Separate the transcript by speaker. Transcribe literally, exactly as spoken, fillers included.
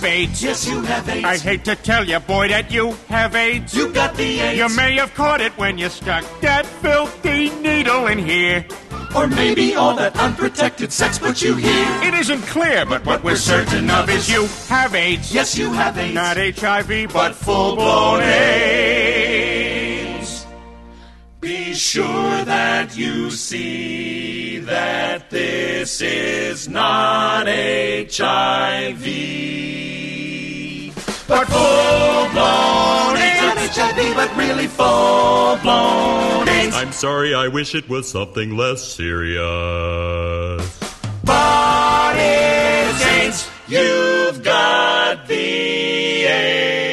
Speaker 1: AIDS.
Speaker 2: Yes, you have AIDS.
Speaker 1: I hate to tell you, boy, that you have AIDS.
Speaker 2: You got the AIDS.
Speaker 1: You may have caught it when you stuck that filthy needle in here.
Speaker 2: Or maybe all that unprotected sex put you here.
Speaker 1: It isn't clear, but what we're certain of is you have AIDS.
Speaker 2: Yes, you have AIDS.
Speaker 1: Not H I V, but full-blown AIDS.
Speaker 2: Be sure that you see that this is not H I V, but full-blown AIDS. Not H I V, but really full-blown AIDS.
Speaker 3: I'm sorry, I wish it was something less serious.
Speaker 2: But it's AIDS. You've got the AIDS.